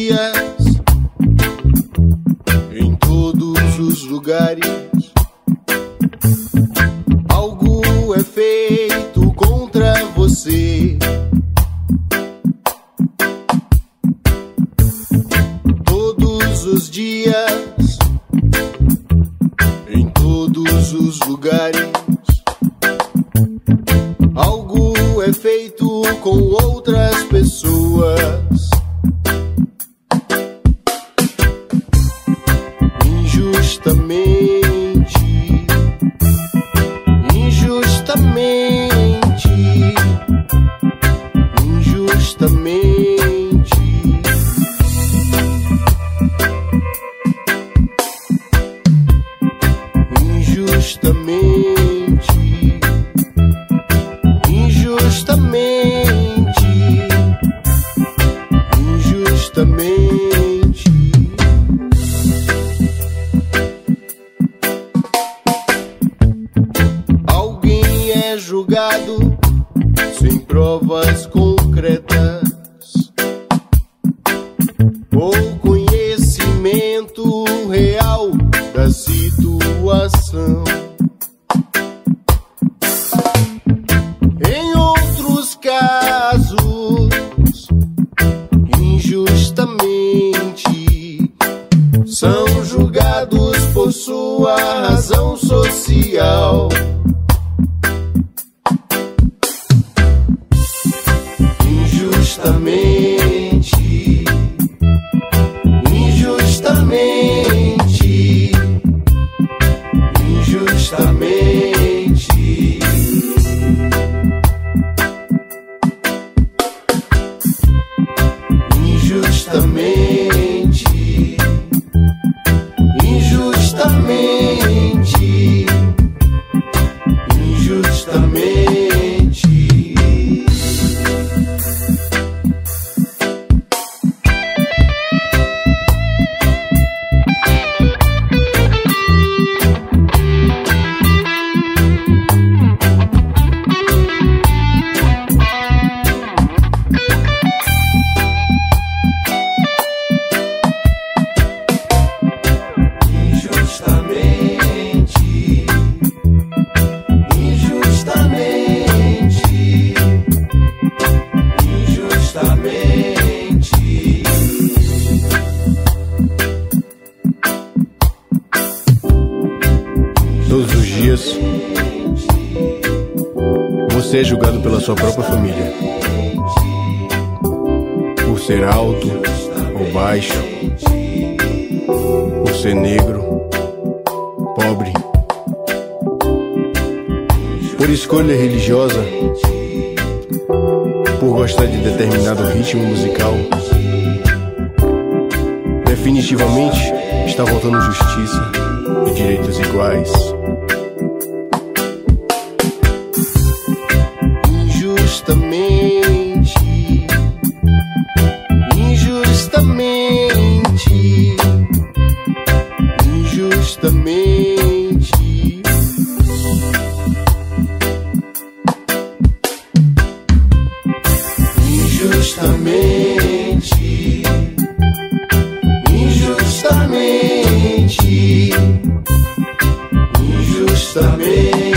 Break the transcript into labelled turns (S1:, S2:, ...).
S1: dias, em todos os lugares, algo é feito contra você. Todos os dias, em todos os lugares, algo é feito com outras pessoas. Injustamente, injustamente, injustamente. Injustamente, injustamente, injustamente. Alguém é julgado sem provas concretas ou conhecimento real da situação. Em outros casos, injustamente, são julgados por sua razão social. Injustamente, injustamente, injustamente. Injustamente, injustamente, injustamente. Todos os dias, você é julgado pela sua própria família, por ser alto ou baixo, por ser negro, pobre, por escolha religiosa, por gostar de determinado ritmo musical. Definitivamente está faltando justiça e direitos iguais. Injustamente, injustamente, injustamente. Injustamente, injustamente, injustamente.